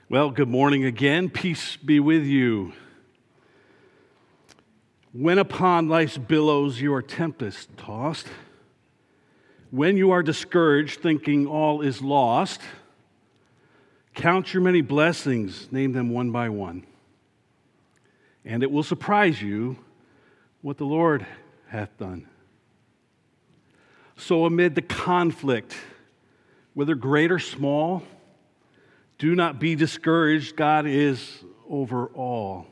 Well, good morning again. Peace be with you. When upon life's billows you are tempest-tossed, when you are discouraged, thinking all is lost, count your many blessings, name them one by one, and it will surprise you what the Lord hath done. So amid the conflict, whether great or small, do not be discouraged. God is over all.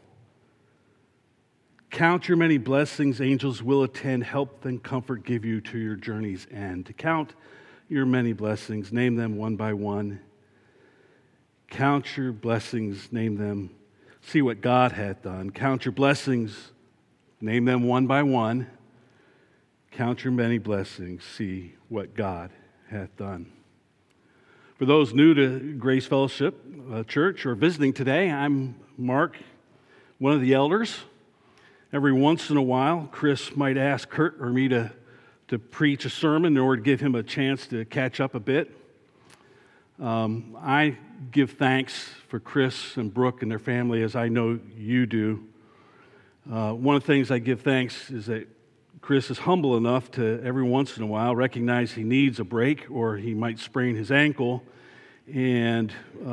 Count your many blessings. Angels will attend, help and comfort give you to your journey's end. To count your many blessings, name them one by one. Count your blessings, name them. See what God hath done. Count your blessings, name them one by one. Count your many blessings, see what God hath done. For those new to Grace Fellowship Church or visiting today, I'm Mark, one of the elders. Every once in a while, Chris might ask Kurt or me to preach a sermon in order to give him a chance to catch up a bit. I give thanks for Chris and Brooke and their family, as I know you do. One of the things I give thanks is that Chris is humble enough to every once in a while recognize he needs a break or he might sprain his ankle, and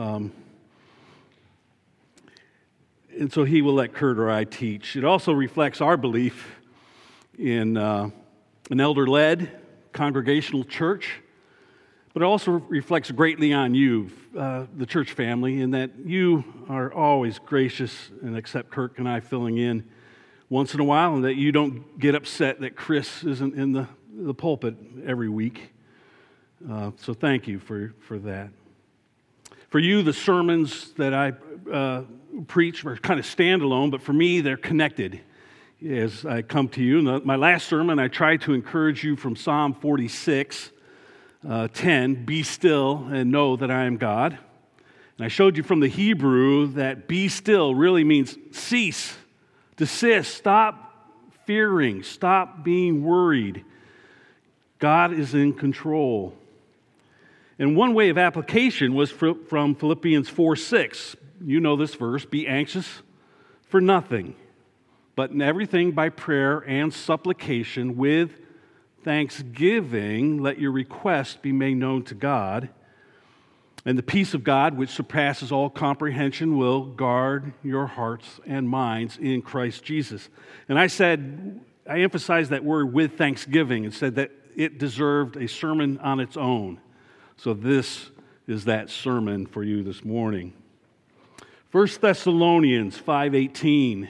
so he will let Kurt or I teach. It also reflects our belief in an elder-led congregational church, but it also reflects greatly on you, the church family, in that you are always gracious and accept Kurt and I filling in once in a while, and that you don't get upset that Chris isn't in the pulpit every week. So thank you for that. For you, the sermons that I preach are kind of standalone, but for me, they're connected as I come to you. My last sermon, I tried to encourage you from Psalm 46, 10, be still and know that I am God. And I showed you from the Hebrew that be still really means cease, desist, stop fearing, stop being worried. God is in control. And one way of application was from Philippians 4:6. You know this verse, be anxious for nothing, but in everything by prayer and supplication with thanksgiving, let your requests be made known to God. And the peace of God, which surpasses all comprehension, will guard your hearts and minds in Christ Jesus. And I emphasized that word with thanksgiving and said that it deserved a sermon on its own. So this is that sermon for you this morning. 1 Thessalonians 5:18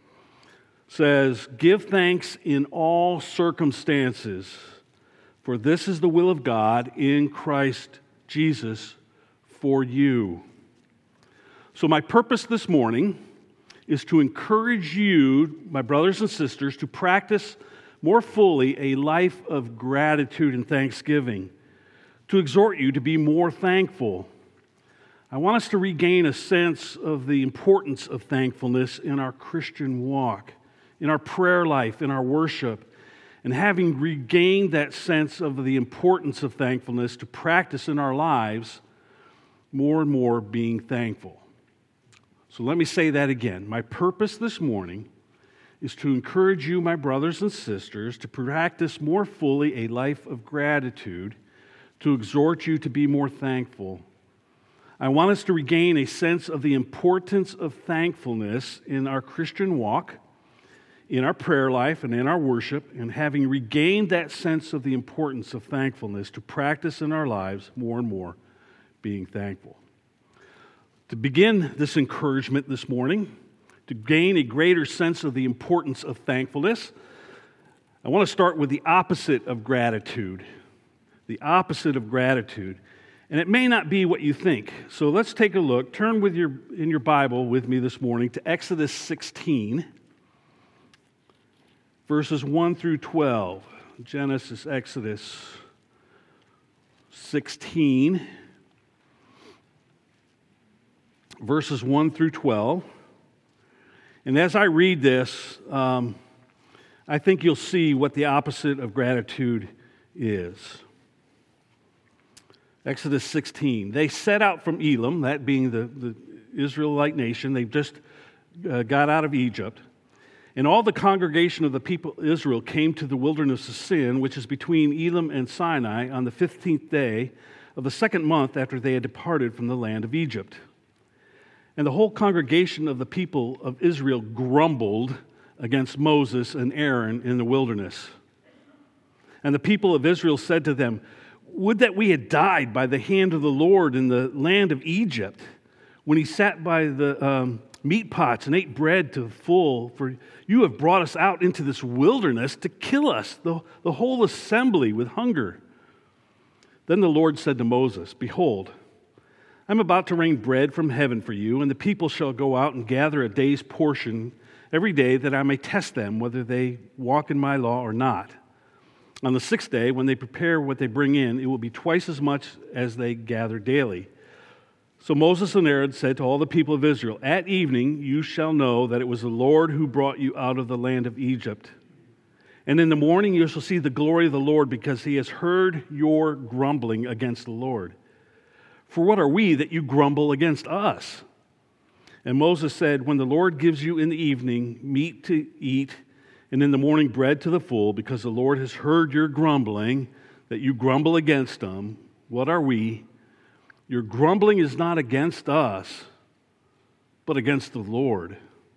says, give thanks in all circumstances, for this is the will of God in Christ Jesus for you. So my purpose this morning is to encourage you, my brothers and sisters, to practice more fully a life of gratitude and thanksgiving, to exhort you to be more thankful. I want us to regain a sense of the importance of thankfulness in our Christian walk, in our prayer life, in our worship, and having regained that sense of the importance of thankfulness to practice in our lives, more and more being thankful. So let me say that again. My purpose this morning is to encourage you, my brothers and sisters, to practice more fully a life of gratitude, to exhort you to be more thankful. I want us to regain a sense of the importance of thankfulness in our Christian walk, in our prayer life, and in our worship, and having regained that sense of the importance of thankfulness to practice in our lives more and more being thankful. To begin this encouragement this morning, to gain a greater sense of the importance of thankfulness, I want to start with the opposite of gratitude. The opposite of gratitude. And it may not be what you think. So let's take a look. Turn in your Bible with me this morning to Exodus 16, verses 1 through 12. Genesis, Exodus 16, verses 1 through 12. And as I read this, I think you'll see what the opposite of gratitude is. Exodus 16. They set out from Elim, that being the Israelite nation. They've just got out of Egypt. And all the congregation of the people of Israel came to the wilderness of Sin, which is between Elim and Sinai, on the 15th day of the second month after they had departed from the land of Egypt. And the whole congregation of the people of Israel grumbled against Moses and Aaron in the wilderness. And the people of Israel said to them, "Would that we had died by the hand of the Lord in the land of Egypt, when he sat by the meat pots and ate bread to the full, for you have brought us out into this wilderness to kill us, the whole assembly, with hunger." Then the Lord said to Moses, "Behold, I'm about to rain bread from heaven for you, and the people shall go out and gather a day's portion every day, that I may test them whether they walk in my law or not. On the sixth day, when they prepare what they bring in, it will be twice as much as they gather daily." So Moses and Aaron said to all the people of Israel, "At evening you shall know that it was the Lord who brought you out of the land of Egypt. And in the morning you shall see the glory of the Lord, because he has heard your grumbling against the Lord. For what are we that you grumble against us?" And Moses said, "When the Lord gives you in the evening meat to eat, and in the morning bread to the full, because the Lord has heard your grumbling, that you grumble against him, what are we? Your grumbling is not against us, but against the Lord."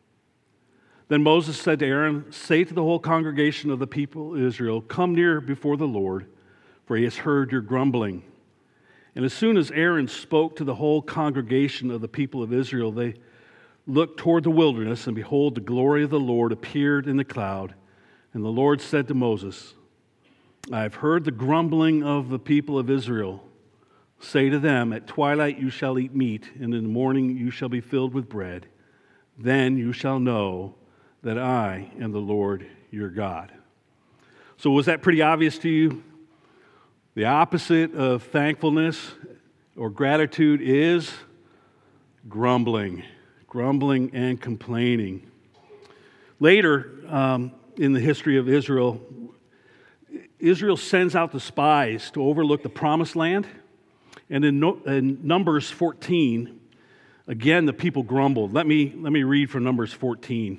Then Moses said to Aaron, "Say to the whole congregation of the people of Israel, 'Come near before the Lord, for he has heard your grumbling.'" And as soon as Aaron spoke to the whole congregation of the people of Israel, they looked toward the wilderness, and behold, the glory of the Lord appeared in the cloud. And the Lord said to Moses, "I have heard the grumbling of the people of Israel. Say to them, at twilight you shall eat meat, and in the morning you shall be filled with bread. Then you shall know that I am the Lord your God." So was that pretty obvious to you? The opposite of thankfulness or gratitude is grumbling and complaining. Later in the history of Israel, Israel sends out the spies to overlook the promised land. And in Numbers 14, again, the people grumbled. Let me read from Numbers 14.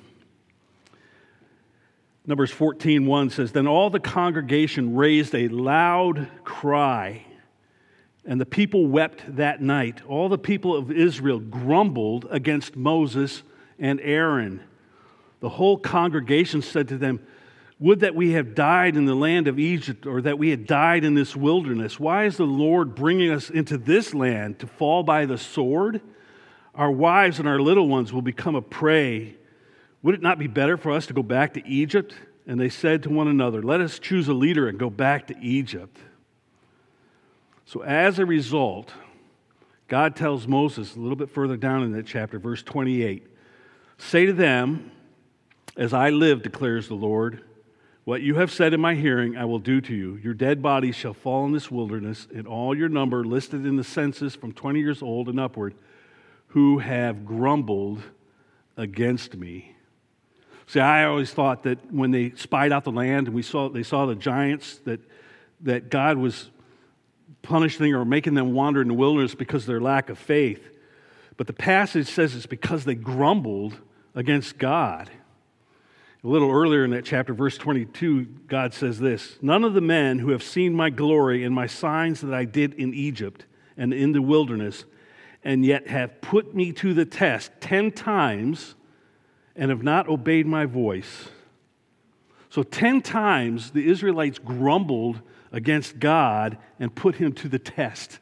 Numbers 14:1 says, "Then all the congregation raised a loud cry, and the people wept that night. All the people of Israel grumbled against Moses and Aaron. The whole congregation said to them, 'Would that we had died in the land of Egypt, or that we had died in this wilderness. Why is the Lord bringing us into this land to fall by the sword? Our wives and our little ones will become a prey. Would it not be better for us to go back to Egypt?' And they said to one another, 'Let us choose a leader and go back to Egypt.'" So as a result, God tells Moses a little bit further down in that chapter, verse 28, "Say to them, 'As I live, declares the Lord, what you have said in my hearing I will do to you. Your dead bodies shall fall in this wilderness, and all your number listed in the census from 20 years old and upward, who have grumbled against me.'" See, I always thought that when they spied out the land and they saw the giants, that God was punishing or making them wander in the wilderness because of their lack of faith. But the passage says it's because they grumbled against God. A little earlier in that chapter, verse 22, God says this, "None of the men who have seen my glory and my signs that I did in Egypt and in the wilderness, and yet have put me to the test 10 times and have not obeyed my voice." So 10 times the Israelites grumbled against God and put him to the test.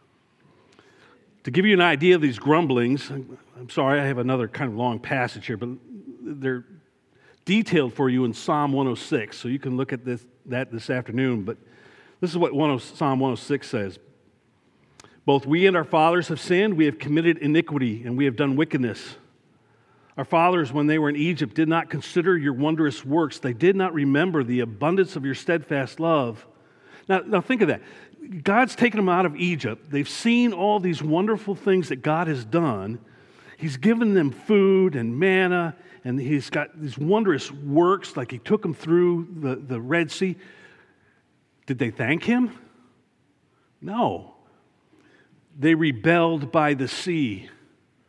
To give you an idea of these grumblings, I'm sorry, I have another kind of long passage here, but they're detailed for you in Psalm 106, so you can look at this afternoon. But this is what Psalm 106 says. "Both we and our fathers have sinned, we have committed iniquity, and we have done wickedness. Our fathers, when they were in Egypt, did not consider your wondrous works. They did not remember the abundance of your steadfast love." Now think of that. God's taken them out of Egypt. They've seen all these wonderful things that God has done. He's given them food and manna, and he's got these wondrous works, like he took them through the Red Sea. Did they thank him? No. They rebelled by the sea.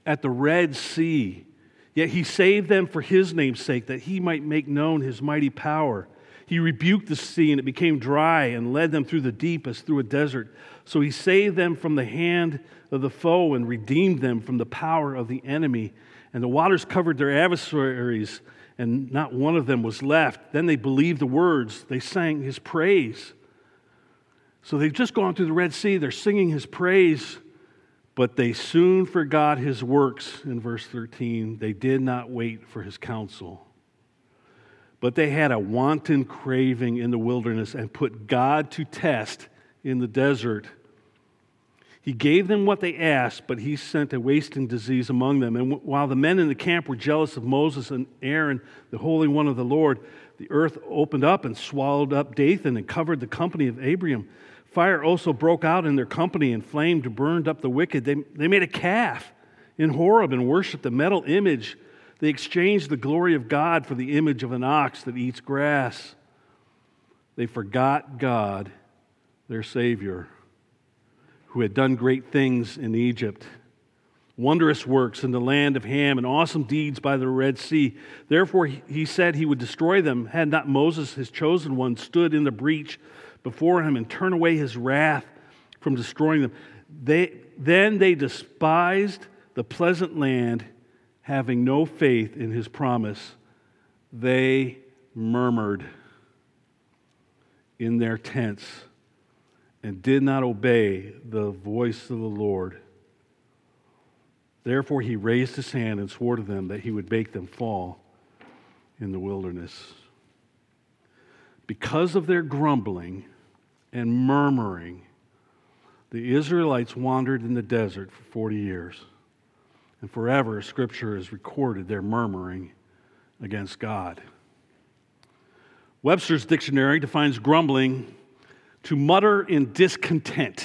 at the Red Sea. Yet he saved them for his name's sake, that he might make known his mighty power. He rebuked the sea, and it became dry, and led them through the deep as through a desert. So he saved them from the hand of the foe and redeemed them from the power of the enemy. And the waters covered their adversaries, and not one of them was left. Then they believed the words. They sang his praise. So they've just gone through the Red Sea. They're singing his praise, but they soon forgot his works. In verse 13, they did not wait for his counsel. But they had a wanton craving in the wilderness and put God to test in the desert. He gave them what they asked, but he sent a wasting disease among them. And while the men in the camp were jealous of Moses and Aaron, the Holy One of the Lord, the earth opened up and swallowed up Dathan and covered the company of Abiram. Fire also broke out in their company and flamed burned up the wicked. They made a calf in Horeb and worshipped the metal image. They exchanged the glory of God for the image of an ox that eats grass. They forgot God, their Savior, who had done great things in Egypt, wondrous works in the land of Ham, and awesome deeds by the Red Sea. Therefore he said he would destroy them, had not Moses, his chosen one, stood in the breach before him and turned away his wrath from destroying them. Then they despised the pleasant land, having no faith in his promise. They murmured in their tents and did not obey the voice of the Lord. Therefore he raised his hand and swore to them that he would make them fall in the wilderness. Because of their grumbling and murmuring, the Israelites wandered in the desert for 40 years. And forever, Scripture has recorded their murmuring against God. Webster's dictionary defines grumbling to mutter in discontent.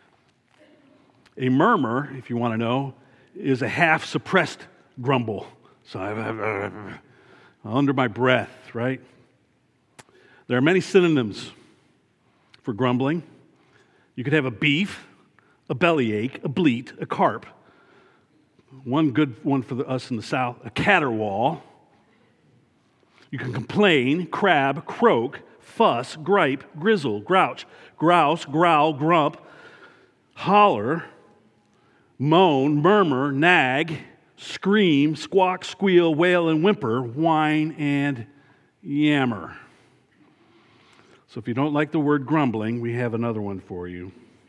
A murmur, if you want to know, is a half-suppressed grumble. So under my breath, right? There are many synonyms for grumbling. You could have a beef, a bellyache, a bleat, a carp. One good one for us in the South, a caterwaul. You can complain, crab, croak, fuss, gripe, grizzle, grouch, grouse, growl, grump, holler, moan, murmur, nag, scream, squawk, squeal, wail, and whimper, whine, and yammer. So if you don't like the word grumbling, we have another one for you.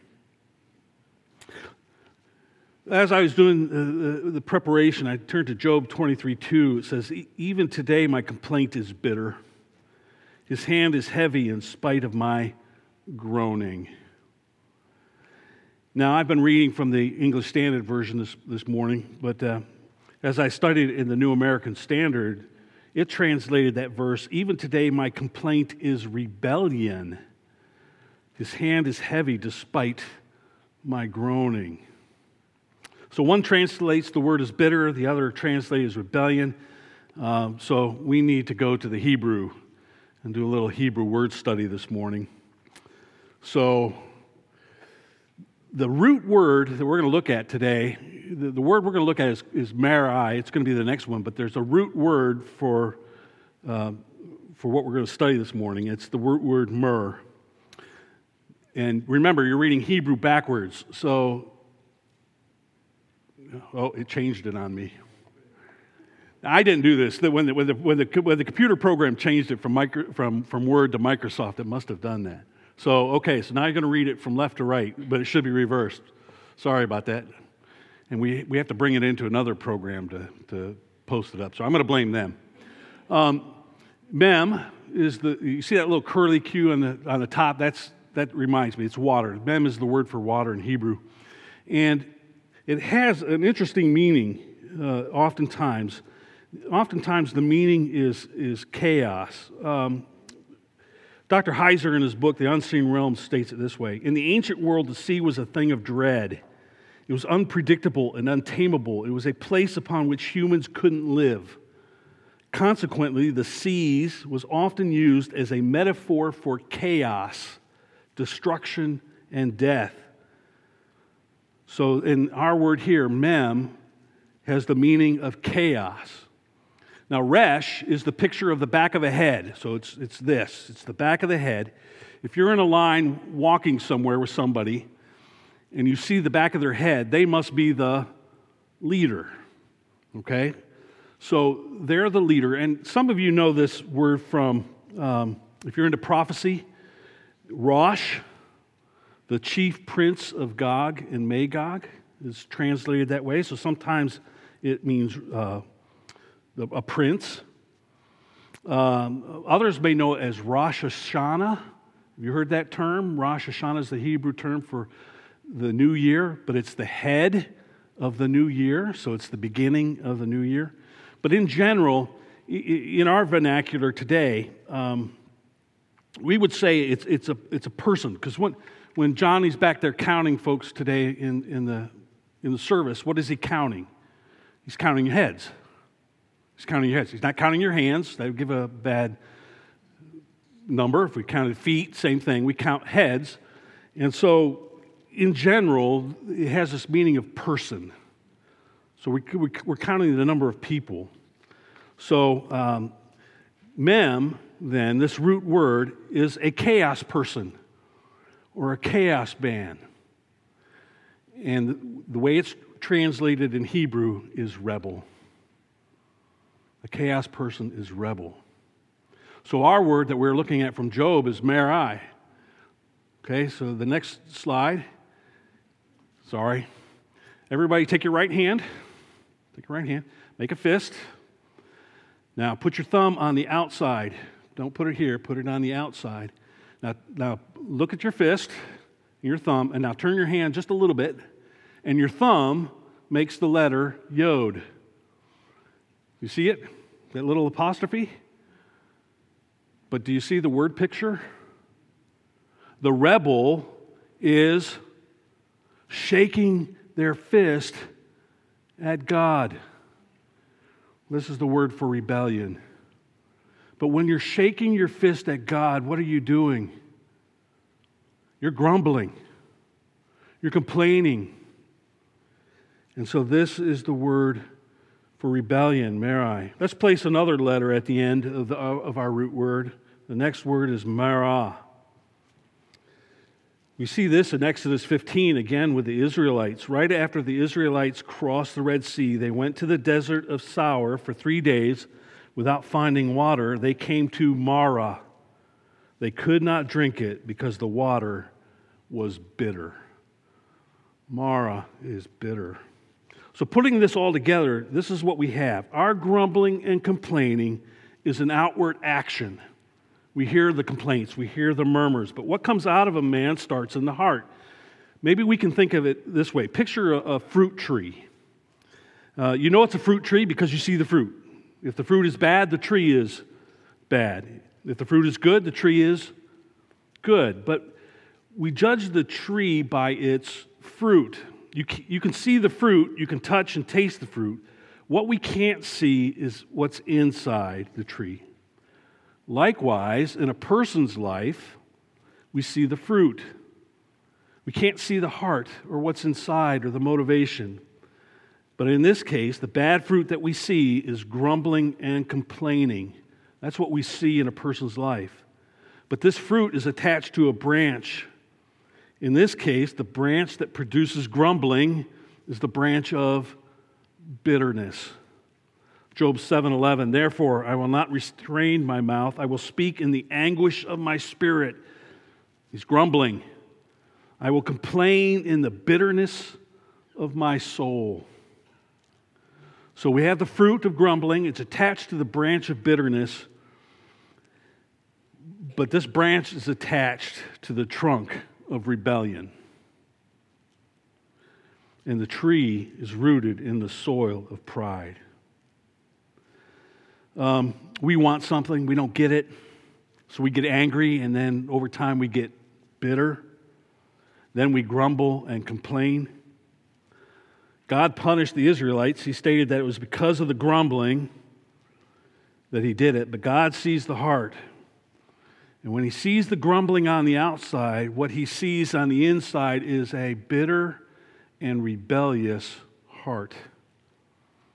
As I was doing the preparation, I turned to Job 23:2. It says, "Even today my complaint is bitter. His hand is heavy in spite of my groaning." Now, I've been reading from the English Standard Version this morning, but as I studied in the New American Standard, it translated that verse, "Even today my complaint is rebellion. His hand is heavy despite my groaning." So one translates the word as bitter, the other translates as rebellion. So we need to go to the Hebrew and do a little Hebrew word study this morning. So the root word that we're going to look at today, the word we're going to look at is merai. It's going to be the next one, but there's a root word for what we're going to study this morning. It's the root word myrrh. And remember, you're reading Hebrew backwards, so it changed it on me. I didn't do this. When the computer program changed it from Word to Microsoft, it must have done that. So now you're going to read it from left to right, but it should be reversed. Sorry about that. And we have to bring it into another program to post it up. So I'm going to blame them. Mem is you see that little curly Q on the top? That reminds me, it's water. Mem is the word for water in Hebrew. And it has an interesting meaning oftentimes. Oftentimes the meaning is chaos. Dr. Heiser in his book, The Unseen Realm, states it this way: "In the ancient world, the sea was a thing of dread. It was unpredictable and untamable. It was a place upon which humans couldn't live. Consequently, the seas was often used as a metaphor for chaos, destruction, and death. So in our word here, mem, has the meaning of chaos. Now, resh is the picture of the back of a head. So it's the back of the head. If you're in a line walking somewhere with somebody and you see the back of their head, they must be the leader, okay? So they're the leader. And some of you know this word from, if you're into prophecy, Rosh, the chief prince of Gog and Magog, is translated that way. So sometimes it means a prince. Others may know it as Rosh Hashanah. Have you heard that term? Rosh Hashanah is the Hebrew term for the new year, but it's the head of the new year, so it's the beginning of the new year. But in general, in our vernacular today, we would say it's a person, because when Johnny's back there counting folks today in the service, what is he counting? He's counting heads. He's counting your heads. He's not counting your hands. That would give a bad number. If we counted feet, same thing. We count heads. And so, in general, it has this meaning of person. So we're counting the number of people. So, mem, then, this root word, is a chaos person or a chaos band. And the way it's translated in Hebrew is rebel. A chaos person is rebel. So our word that we're looking at from Job is merai. Okay, so the next slide. Sorry. Everybody take your right hand. Take your right hand. Make a fist. Now put your thumb on the outside. Don't put it here. Put it on the outside. Now look at your fist, your thumb, and now turn your hand just a little bit, and your thumb makes the letter Yod. You see it? That little apostrophe? But do you see the word picture? The rebel is shaking their fist at God. This is the word for rebellion. But when you're shaking your fist at God, what are you doing? You're grumbling. You're complaining. And so this is the word for rebellion, merai. Let's place another letter at the end of our root word. The next word is marah. We see this in Exodus 15, again with the Israelites. Right after the Israelites crossed the Red Sea, they went to the desert of Sour for 3 days without finding water. They came to Marah. They could not drink it because the water was bitter. Marah is bitter. So putting this all together, this is what we have. Our grumbling and complaining is an outward action. We hear the complaints, we hear the murmurs, but what comes out of a man starts in the heart. Maybe we can think of it this way. Picture a fruit tree. You know it's a fruit tree because you see the fruit. If the fruit is bad, the tree is bad. If the fruit is good, the tree is good. But we judge the tree by its fruit. You can see the fruit, you can touch and taste the fruit. What we can't see is what's inside the tree. Likewise, in a person's life, we see the fruit. We can't see the heart or what's inside or the motivation. But in this case, the bad fruit that we see is grumbling and complaining. That's what we see in a person's life. But this fruit is attached to a branch. In this case, the branch that produces grumbling is the branch of bitterness. Job 7:11, therefore I will not restrain my mouth. I will speak in the anguish of my spirit. He's grumbling. I will complain in the bitterness of my soul. So we have the fruit of grumbling. It's attached to the branch of bitterness. But this branch is attached to the trunk of rebellion. And the tree is rooted in the soil of pride. We want something, we don't get it, so we get angry, and then over time we get bitter. Then we grumble and complain. God punished the Israelites. He stated that it was because of the grumbling that he did it, but God sees the heart. And when he sees the grumbling on the outside, what he sees on the inside is a bitter and rebellious heart.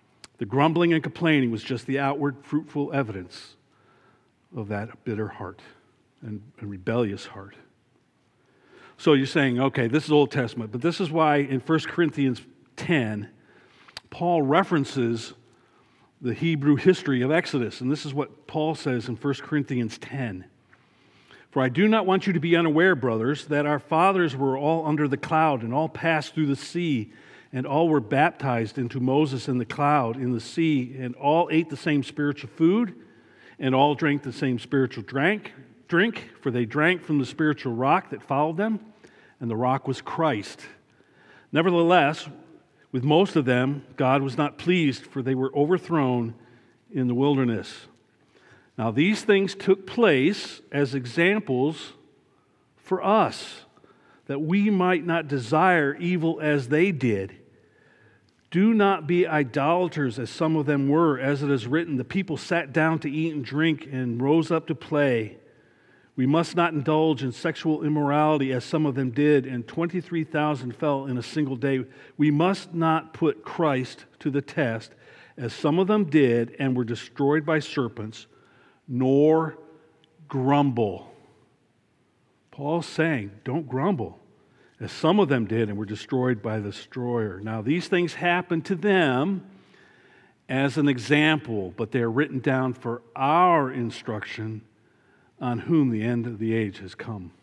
The grumbling and complaining was just the outward, fruitful evidence of that bitter heart and rebellious heart. So you're saying, okay, this is Old Testament, but this is why in 1 Corinthians 10, Paul references the Hebrew history of Exodus. And this is what Paul says in 1 Corinthians 10. For I do not want you to be unaware, brothers, that our fathers were all under the cloud and all passed through the sea, and all were baptized into Moses in the cloud, in the sea, and all ate the same spiritual food, and all drank the same spiritual drink, for they drank from the spiritual rock that followed them, and the rock was Christ. Nevertheless, with most of them, God was not pleased, for they were overthrown in the wilderness. Now, these things took place as examples for us, that we might not desire evil as they did. Do not be idolaters as some of them were, as it is written, the people sat down to eat and drink and rose up to play. We must not indulge in sexual immorality as some of them did, and 23,000 fell in a single day. We must not put Christ to the test as some of them did and were destroyed by serpents, nor grumble. Paul's saying, don't grumble, as some of them did and were destroyed by the destroyer. Now, these things happened to them as an example, but they are written down for our instruction, on whom the end of the age has come.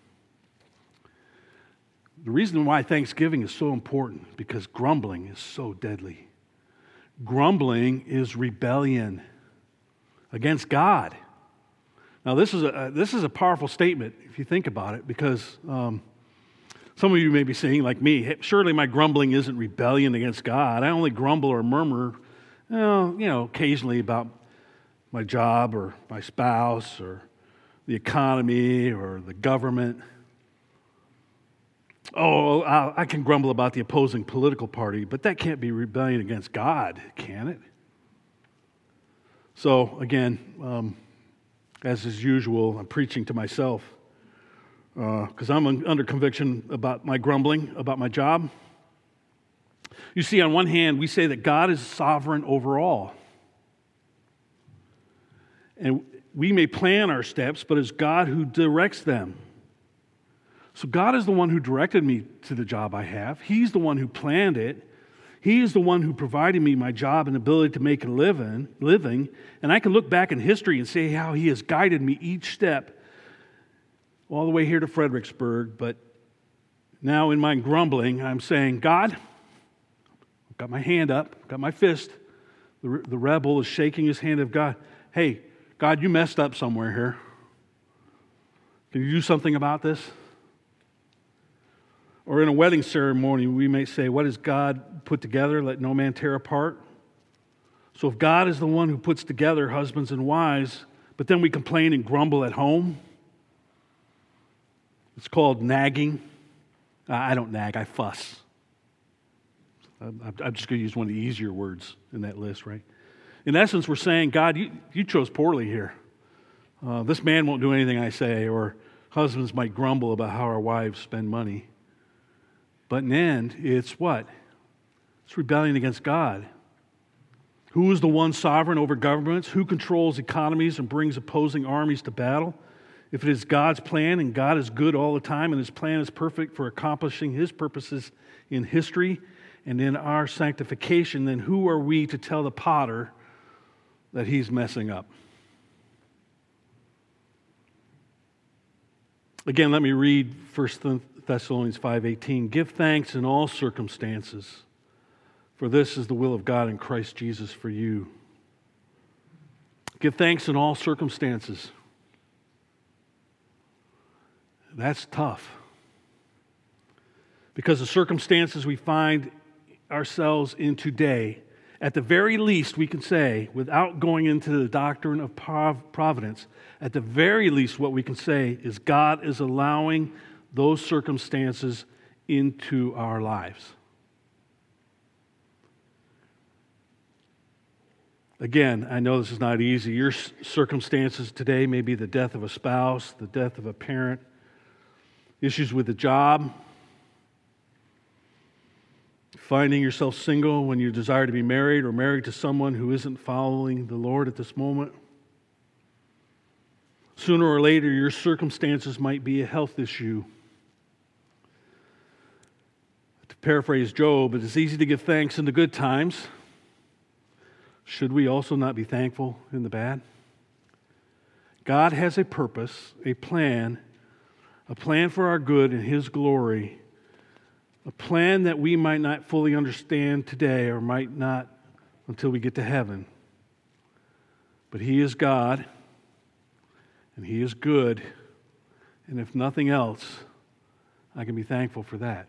The reason why Thanksgiving is so important, because grumbling is so deadly. Grumbling is rebellion against God. Now, this is a powerful statement if you think about it, because some of you may be saying, like me, hey, surely my grumbling isn't rebellion against God. I only grumble or murmur, occasionally about my job or my spouse or the economy or the government. Oh, I can grumble about the opposing political party, but that can't be rebellion against God, can it? So, again, as is usual, I'm preaching to myself because I'm under conviction about my grumbling about my job. You see, on one hand, we say that God is sovereign over all. And we may plan our steps, but it's God who directs them. So God is the one who directed me to the job I have. He's the one who planned it. He is the one who provided me my job and ability to make a living. And I can look back in history and say how He has guided me each step all the way here to Fredericksburg. But now in my grumbling, I'm saying, God, I've got my hand up, I've got my fist. The rebel is shaking his hand at God. Hey, God, you messed up somewhere here. Can you do something about this? Or in a wedding ceremony, we may say, what has God put together? Let no man tear apart. So if God is the one who puts together husbands and wives, but then we complain and grumble at home, it's called nagging. I don't nag, I fuss. I'm just going to use one of the easier words in that list, right? In essence, we're saying, God, you chose poorly here. This man won't do anything I say, or husbands might grumble about how our wives spend money. But in the end, it's what? It's rebellion against God. Who is the one sovereign over governments? Who controls economies and brings opposing armies to battle? If it is God's plan, and God is good all the time, and His plan is perfect for accomplishing His purposes in history and in our sanctification, then who are we to tell the potter that he's messing up? Again, let me read 1 Thessalonians 5:18. Give thanks in all circumstances, for this is the will of God in Christ Jesus for you. Give thanks in all circumstances. That's tough. Because the circumstances we find ourselves in today, at the very least we can say, without going into the doctrine of providence, at the very least what we can say is God is allowing those circumstances into our lives. Again, I know this is not easy. Your circumstances today may be the death of a spouse, the death of a parent, issues with the job, Finding yourself single when you desire to be married or married to someone who isn't following the Lord at this moment. Sooner or later, your circumstances might be a health issue. To paraphrase Job, it is easy to give thanks in the good times. Should we also not be thankful in the bad? God has a purpose, a plan for our good and His glory, a plan that we might not fully understand today or might not until we get to heaven. But He is God, and He is good, and if nothing else, I can be thankful for that.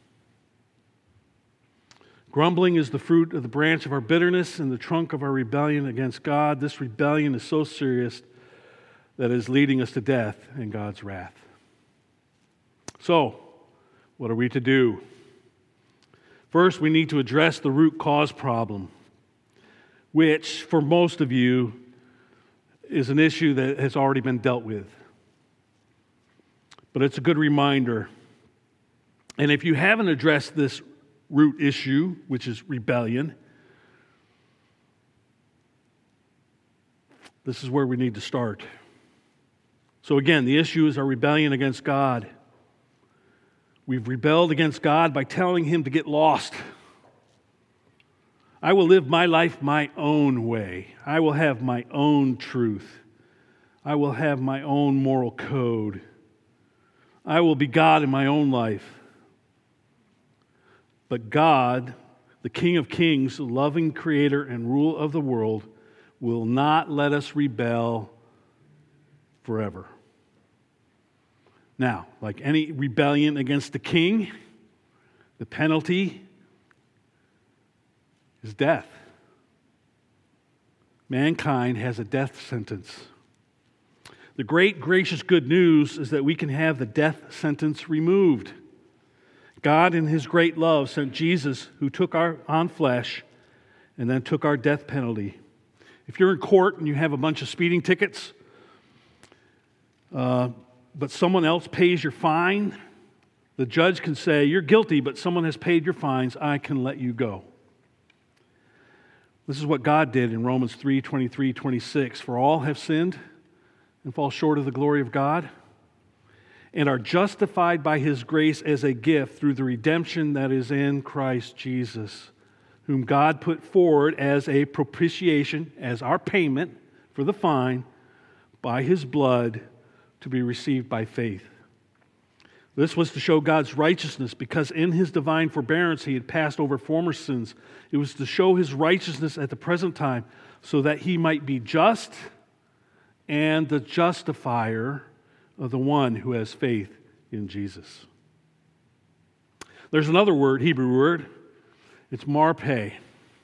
Grumbling is the fruit of the branch of our bitterness and the trunk of our rebellion against God. This rebellion is so serious that it is leading us to death and God's wrath. So, what are we to do? First, we need to address the root cause problem, which, for most of you, is an issue that has already been dealt with. But it's a good reminder. And if you haven't addressed this root issue, which is rebellion, this is where we need to start. So again, the issue is our rebellion against God. We've rebelled against God by telling Him to get lost. I will live my life my own way. I will have my own truth. I will have my own moral code. I will be God in my own life. But God, the King of Kings, the loving Creator and ruler of the world, will not let us rebel forever. Now, like any rebellion against the king, the penalty is death. Mankind has a death sentence. The great, gracious good news is that we can have the death sentence removed. God, in His great love, sent Jesus, who took on flesh and then took our death penalty. If you're in court and you have a bunch of speeding tickets, but someone else pays your fine, the judge can say, you're guilty, but someone has paid your fines, I can let you go. This is what God did in Romans 3:23-26. For all have sinned and fall short of the glory of God, and are justified by His grace as a gift through the redemption that is in Christ Jesus, whom God put forward as a propitiation, as our payment for the fine, by His blood to be received by faith. This was to show God's righteousness, because in His divine forbearance He had passed over former sins. It was to show His righteousness at the present time, so that He might be just and the justifier of the one who has faith in Jesus. There's another word, Hebrew word. It's marpe.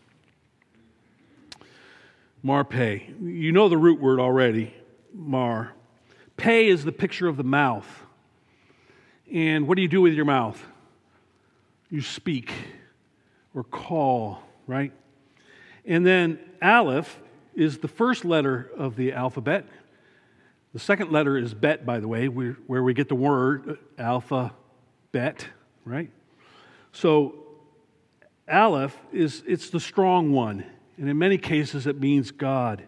Marpe. You know the root word already, mar. Pe is the picture of the mouth. And what do you do with your mouth? You speak or call, right? And then aleph is the first letter of the alphabet. The second letter is bet, by the way, where we get the word alphabet, right? So aleph it's the strong one, and in many cases it means God.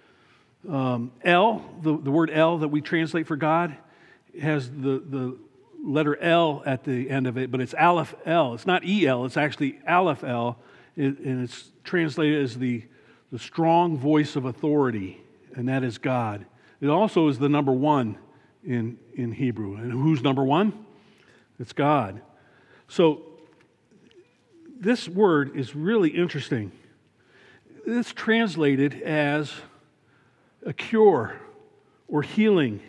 El, the word El that we translate for God, has the letter L at the end of it, but it's Aleph El. It's not E-L, it's actually Aleph El, and it's translated as the strong voice of authority, and that is God. It also is the number one in Hebrew. And who's number one? It's God. So this word is really interesting. It's translated as a cure or healing.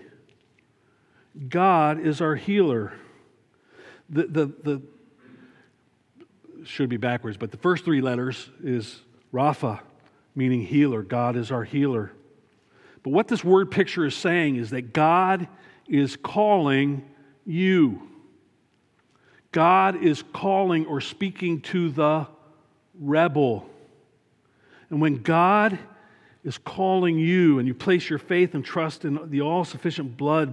God is our healer. The should be backwards, but the first three letters is Rapha, meaning healer. God is our healer. But what this word picture is saying is that God is calling you. God is calling or speaking to the rebel. And when God is calling you and you place your faith and trust in the all-sufficient blood,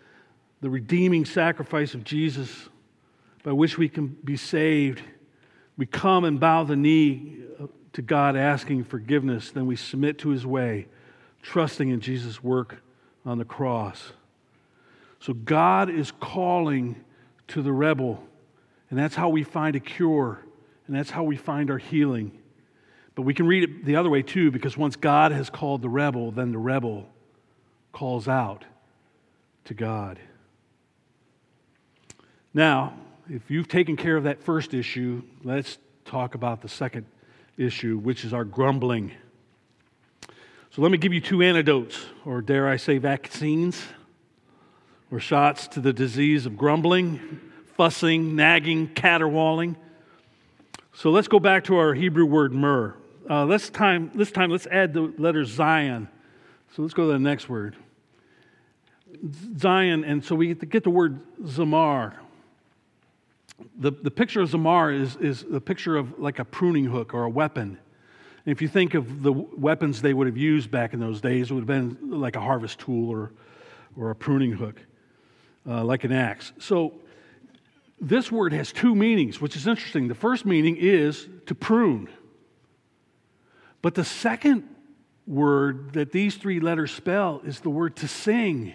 the redeeming sacrifice of Jesus by which we can be saved, we come and bow the knee to God asking forgiveness, then we submit to His way, trusting in Jesus' work on the cross. So God is calling to the rebel, and that's how we find a cure, and that's how we find our healing. But we can read it the other way too, because once God has called the rebel, then the rebel calls out to God. Now, if you've taken care of that first issue, let's talk about the second issue, which is our grumbling. So let me give you two antidotes, or dare I say vaccines, or shots to the disease of grumbling, fussing, nagging, caterwauling. So let's go back to our Hebrew word myrrh. This time, let's add the letter Zion. So let's go to the next word. Zion, and so we get the word Zamar. The picture of Zamar is a picture of like a pruning hook or a weapon. And if you think of the weapons they would have used back in those days, it would have been like a harvest tool or a pruning hook, like an axe. So this word has two meanings, which is interesting. The first meaning is to prune. But the second word that these three letters spell is the word to sing.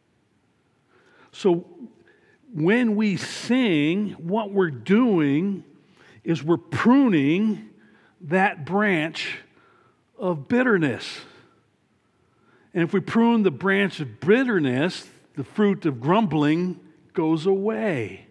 So when we sing, what we're doing is we're pruning that branch of bitterness. And if we prune the branch of bitterness, the fruit of grumbling goes away.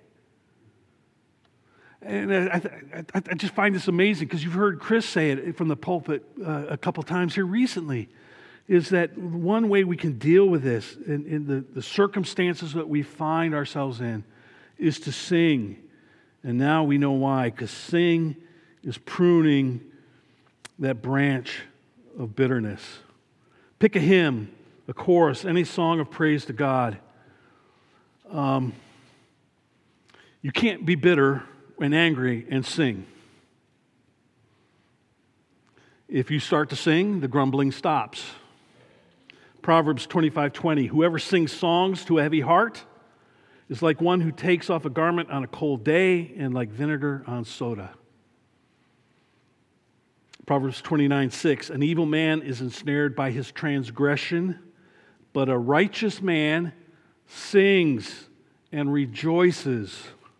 And I just find this amazing because you've heard Chris say it from the pulpit a couple times here recently, is that one way we can deal with this in the circumstances that we find ourselves in is to sing. And now we know why, because sing is pruning that branch of bitterness. Pick a hymn, a chorus, any song of praise to God. You can't be bitter and angry and sing. If you start to sing, the grumbling stops. Proverbs 25:20, whoever sings songs to a heavy heart is like one who takes off a garment on a cold day and like vinegar on soda. Proverbs 29:6, an evil man is ensnared by his transgression, but a righteous man sings and rejoices.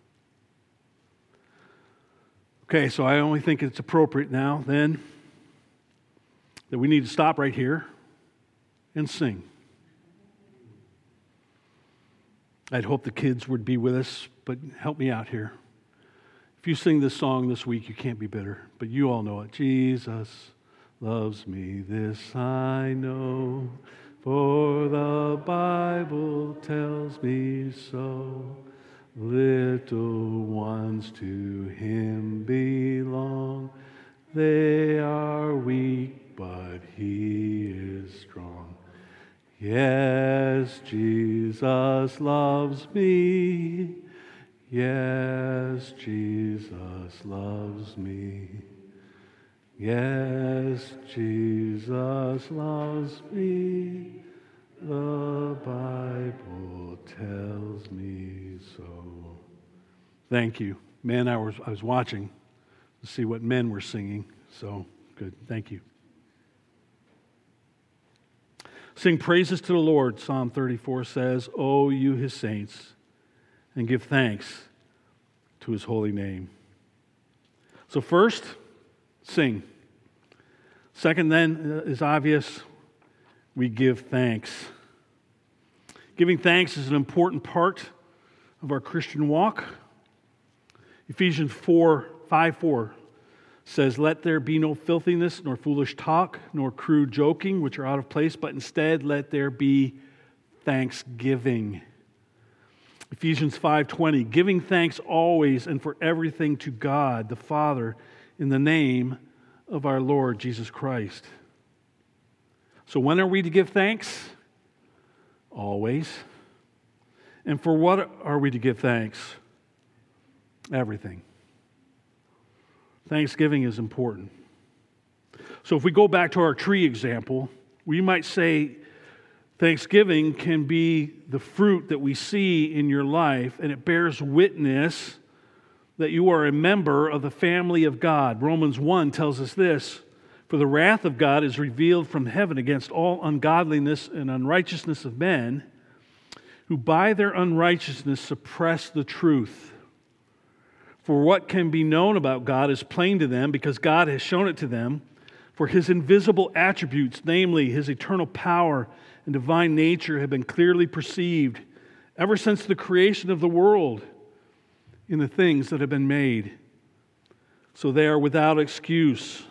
Okay, so I only think it's appropriate now, then, that we need to stop right here and sing. I'd hope the kids would be with us, but help me out here. If you sing this song this week, you can't be bitter, but you all know it. Jesus loves me, this I know, for the Bible tells me so. Little ones to Him belong. They are weak, but He is strong. Yes, Jesus loves me. Yes, Jesus loves me. Yes, Jesus loves me. The Bible tells me so. Thank you. Man, I was watching to see what men were singing. So, good. Thank you. Sing praises to the Lord, Psalm 34 says, O you His saints, and give thanks to His holy name. So first, sing. Second, then, is obvious, we give thanks. Giving thanks is an important part of our Christian walk. Ephesians 5:4 says, let there be no filthiness, nor foolish talk, nor crude joking, which are out of place, but instead let there be thanksgiving. Ephesians 5:20, giving thanks always and for everything to God the Father in the name of our Lord Jesus Christ. So when are we to give thanks? Always. And for what are we to give thanks? Everything. Thanksgiving is important. So if we go back to our tree example, we might say Thanksgiving can be the fruit that we see in your life, and it bears witness that you are a member of the family of God. Romans 1 tells us this, "For the wrath of God is revealed from heaven against all ungodliness and unrighteousness of men, who by their unrighteousness suppress the truth. For what can be known about God is plain to them, because God has shown it to them. For his invisible attributes, namely his eternal power and divine nature, have been clearly perceived ever since the creation of the world in the things that have been made. So they are without excuse.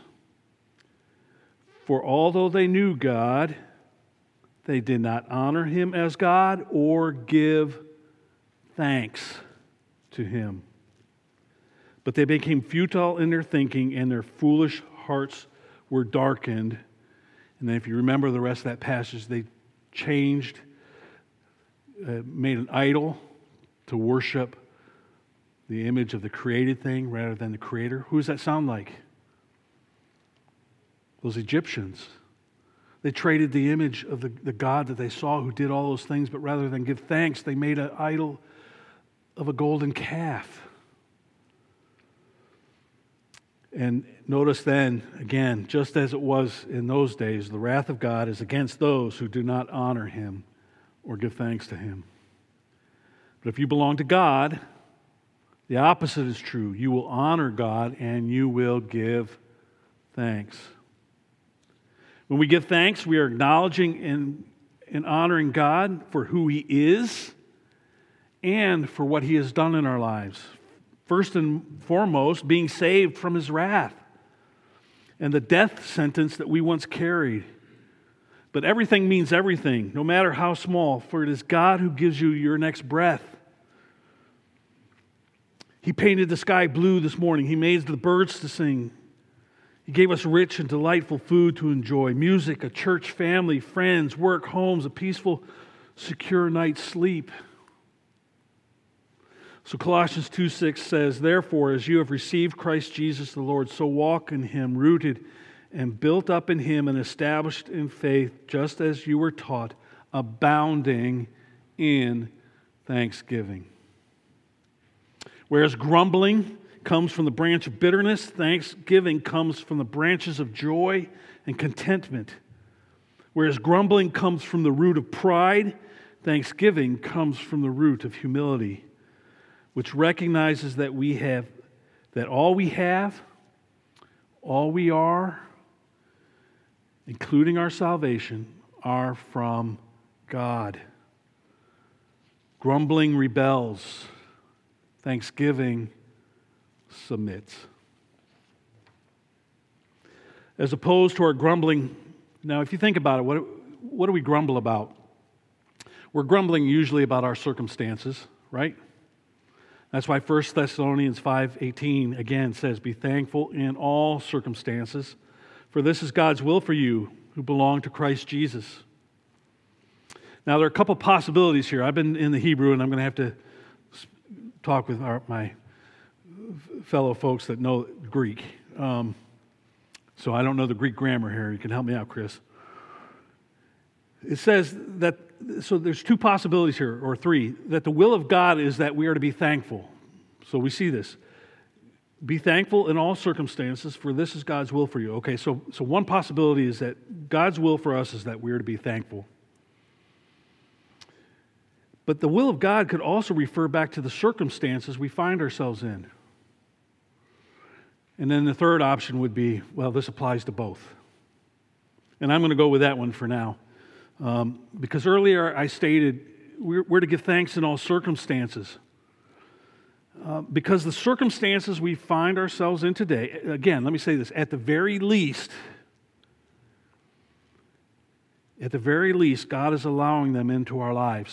For although they knew God, they did not honor him as God or give thanks to him. But they became futile in their thinking, and their foolish hearts were darkened." And then if you remember the rest of that passage, they changed, made an idol to worship the image of the created thing rather than the Creator. Who does that sound like? Those Egyptians. They traded the image of the God that they saw who did all those things, but rather than give thanks, they made an idol of a golden calf. And notice then, again, just as it was in those days, the wrath of God is against those who do not honor him or give thanks to him. But if you belong to God, the opposite is true. You will honor God and you will give thanks. When we give thanks, we are acknowledging and honoring God for who he is and for what he has done in our lives. First and foremost, being saved from his wrath and the death sentence that we once carried. But everything means everything, no matter how small, for it is God who gives you your next breath. He painted the sky blue this morning. He made the birds to sing. He gave us rich and delightful food to enjoy, music, a church family, friends, work, homes, a peaceful, secure night's sleep. So Colossians 2:6 says, "Therefore, as you have received Christ Jesus the Lord, so walk in him, rooted and built up in him and established in faith, just as you were taught, abounding in thanksgiving." Whereas grumbling comes from the branch of bitterness, thanksgiving comes from the branches of joy and contentment. Whereas grumbling comes from the root of pride, thanksgiving comes from the root of humility, which recognizes that all we have, all we are, including our salvation, are from God. Grumbling rebels. Thanksgiving submits. As opposed to our grumbling, now if you think about it, what do we grumble about? We're grumbling usually about our circumstances, right? That's why 1 Thessalonians 5:18 again says, "Be thankful in all circumstances, for this is God's will for you who belong to Christ Jesus." Now, there are a couple possibilities here. I've been in the Hebrew, and I'm going to have to talk with my fellow folks that know Greek. So I don't know the Greek grammar here. You can help me out, Chris. It says that, so there's two possibilities here, or three, that the will of God is that we are to be thankful. So we see this. Be thankful in all circumstances, for this is God's will for you. Okay, so one possibility is that God's will for us is that we are to be thankful. But the will of God could also refer back to the circumstances we find ourselves in. And then the third option would be, well, this applies to both. And I'm going to go with that one for now. Because earlier I stated we're to give thanks in all circumstances. Because the circumstances we find ourselves in today, again, let me say this, at the very least, God is allowing them into our lives.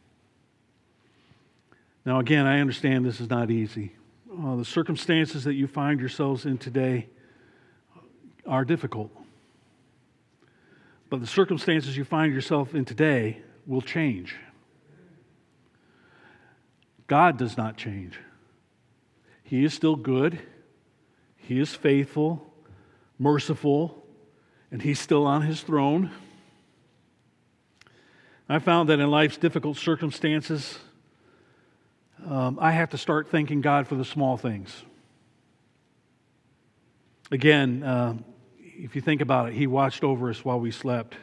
Now, again, I understand this is not easy. The circumstances that you find yourselves in today are difficult. But the circumstances you find yourself in today will change. God does not change. He is still good. He is faithful, merciful, and He's still on His throne. I found that in life's difficult circumstances, I have to start thanking God for the small things. Again, if you think about it, He watched over us while we slept.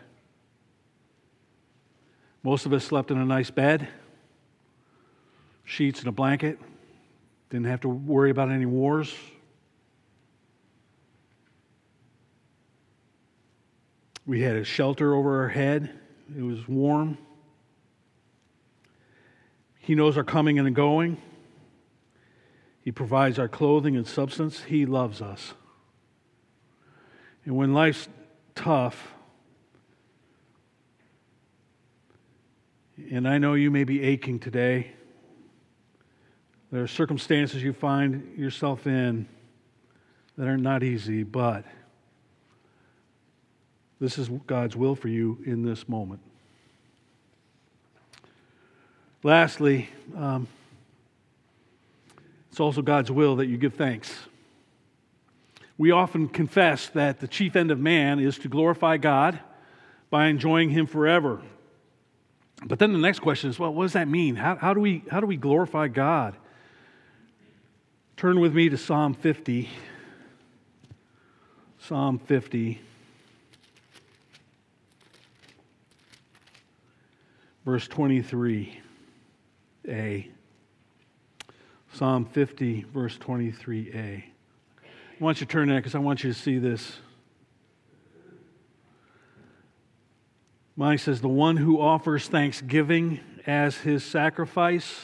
Most of us slept in a nice bed, sheets and a blanket, didn't have to worry about any wars. We had a shelter over our head. It was warm. He knows our coming and going. He provides our clothing and substance. He loves us. And when life's tough, and I know you may be aching today, there are circumstances you find yourself in that are not easy, but this is God's will for you in this moment. Lastly, it's also God's will that you give thanks. We often confess that the chief end of man is to glorify God by enjoying Him forever. But then the next question is, well, what does that mean? How do we glorify God? Turn with me to Psalm 50. Psalm 50. Verse 23a. Psalm 50, verse 23a. I want you to turn there because I want you to see this. Mine says, the one who offers thanksgiving as his sacrifice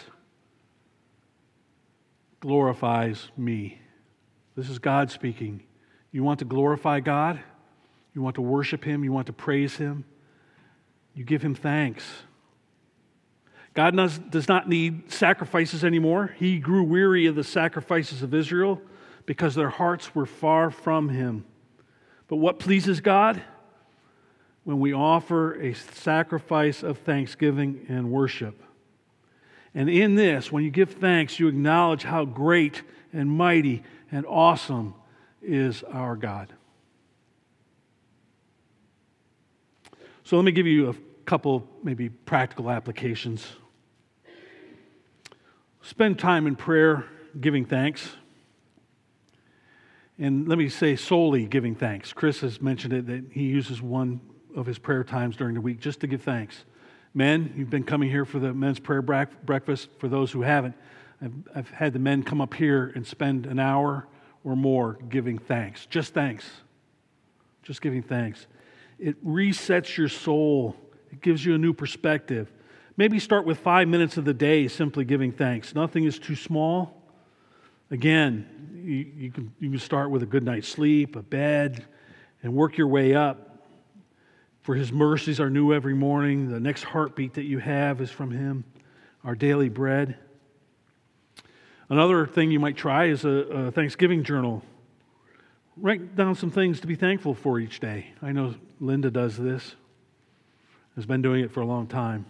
glorifies me. This is God speaking. You want to glorify God? You want to worship Him? You want to praise Him? You give Him thanks. God does not need sacrifices anymore. He grew weary of the sacrifices of Israel because their hearts were far from Him. But what pleases God? When we offer a sacrifice of thanksgiving and worship. And in this, when you give thanks, you acknowledge how great and mighty and awesome is our God. So let me give you a couple maybe practical applications. Spend time in prayer giving thanks. And let me say solely giving thanks. Chris has mentioned it, that he uses one of his prayer times during the week just to give thanks. Men, you've been coming here for the men's prayer breakfast. For those who haven't, I've had the men come up here and spend an hour or more giving thanks. Just thanks. Just giving thanks. It resets your soul. It gives you a new perspective. Maybe start with 5 minutes of the day simply giving thanks. Nothing is too small. Again, you can start with a good night's sleep, a bed, and work your way up. For His mercies are new every morning. The next heartbeat that you have is from Him, our daily bread. Another thing you might try is a Thanksgiving journal. Write down some things to be thankful for each day. I know Linda does this, has been doing it for a long time.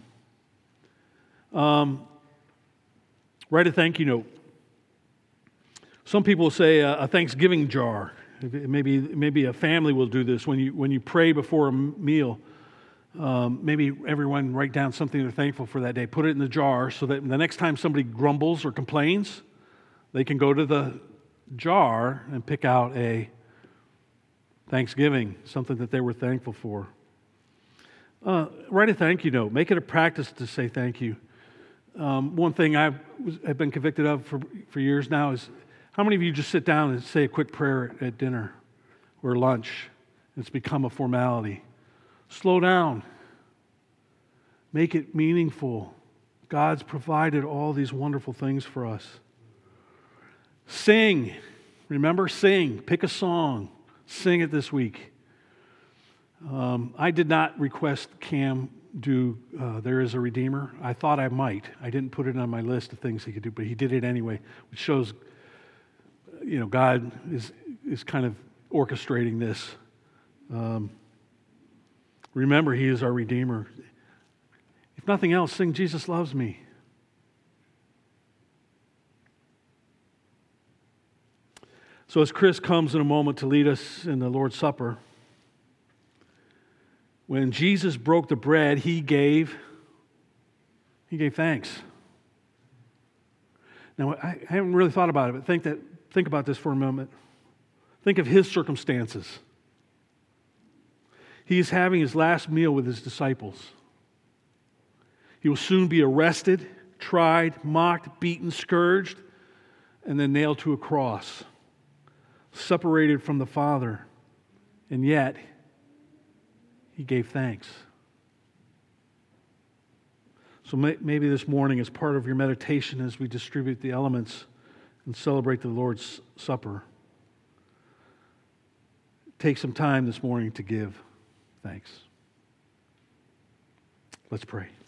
Write a thank you note. Some people say a Thanksgiving jar. Maybe a family will do this when you pray before a meal. Maybe everyone write down something they're thankful for that day. Put it in the jar so that the next time somebody grumbles or complains, they can go to the jar and pick out a Thanksgiving, something that they were thankful for. Write a thank you note. Make it a practice to say thank you. One thing I've been convicted of for years now is, how many of you just sit down and say a quick prayer at dinner or lunch? It's become a formality. Slow down. Make it meaningful. God's provided all these wonderful things for us. Sing. Remember, sing. Pick a song. Sing it this week. I did not request Cam do There Is a Redeemer. I thought I might. I didn't put it on my list of things he could do, but he did it anyway, which shows God is kind of orchestrating this. Remember, He is our Redeemer. If nothing else, sing Jesus Loves Me. So as Chris comes in a moment to lead us in the Lord's Supper, when Jesus broke the bread, He gave thanks. Now, I haven't really thought about it, but think about this for a moment. Think of his circumstances. He is having his last meal with his disciples. He will soon be arrested, tried, mocked, beaten, scourged, and then nailed to a cross, separated from the Father. And yet, he gave thanks. So maybe this morning, as part of your meditation as we distribute the elements and celebrate the Lord's Supper, take some time this morning to give thanks. Let's pray.